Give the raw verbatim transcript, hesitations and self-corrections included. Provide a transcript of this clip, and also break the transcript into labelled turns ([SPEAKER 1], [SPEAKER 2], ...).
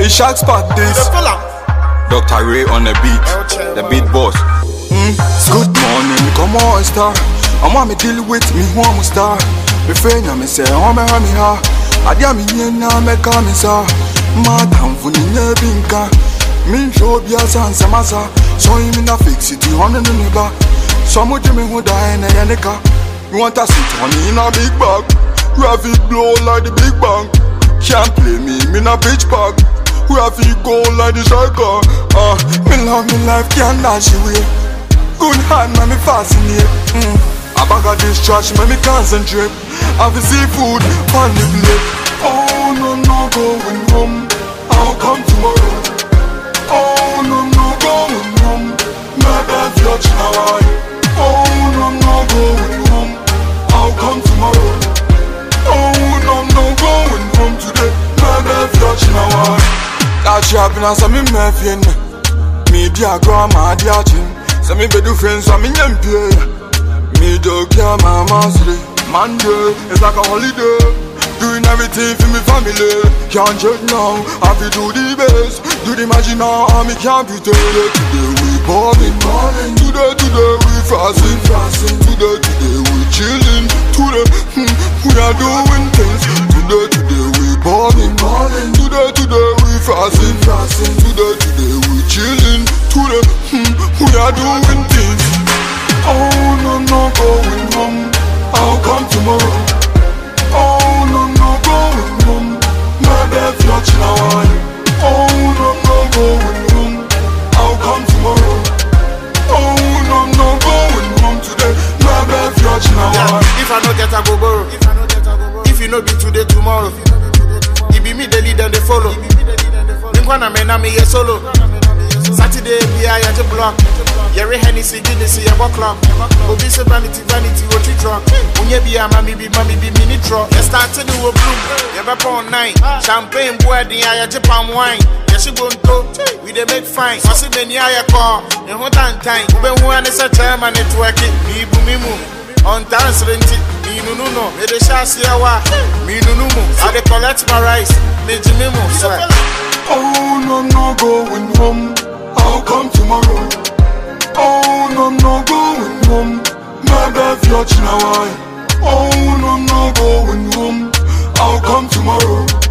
[SPEAKER 1] It's Sharks Park this. Doctor Ray on the beat, the beat boss. Mm. Good morning, come on star. I want me deal with me one star. Me friend me say, oh me ha me ha. Adia me yena me come sa. Madam funi ne binka. Me show be a san samasa. So you me na fix it, you on the neighbor. Some of them who die in a yaneka. You want to sit on me in a big bag. You have it blow like the big bang. Can't play me, me na bitch bag. We have it go like the striker. Uh, me love me life, can't dash away. Good hand, man, me fascinate. Mm. I bag of this trash, man, me concentrate. Have the seafood, on the plate. Oh, no, no, going home. I'll come tomorrow. Oh, no, no, going home. Maybe I've got now. Oh, no, no, going home. I'll come tomorrow. Oh, no, no, going home today. Maybe I've got now. That's happiness, I'm in my fin. Me, dear grandma, dear chin. So me be do friends, I'm in M P A. Me do care my mastery. Monday, it's like a holiday. Doing everything for me family. Can't check now, I feel do the best. Do the magic now, and me can't be told. Today we ballin', today, today we fasting, today, today we chillin'. Today, hmm, we are doing things. Today, today we ballin', today, today we fasting, today, today we chillin'. Today, hmm, we are doing things. Oh no, no, going home. I'll come tomorrow. Oh no, no, going home. Maybe if you're now. Oh no, no, going home. I'll come tomorrow. Oh no, no, going home today. Maybe if you're now.
[SPEAKER 2] If I don't get a go borrow, if you know be today tomorrow, it be me the lead and the follow. Think when I'm in a me solo. Saturday be I at the block. Yerry Hennessy, Guinness, a buck clock. Obese vanity, vanity, what you drop. When you be a mammy, be mammy, be mini truck. You start to do a bloom. You have a nine. Champagne, boy, the eye, Japan wine. Yes, you go to. We they make fine. I see many eye call. In what time? When one is a time and networking. Me, boomimu. On dance rent it. Me, no, no, no. It is Shassi Awa. Me, no, no, no. I they collect my rice. Me, Jimimo.
[SPEAKER 1] Oh, no, no, going home. I'll come tomorrow. Oh no, no, going home. Maybe if you're now. Oh no, no, going home. I'll come tomorrow.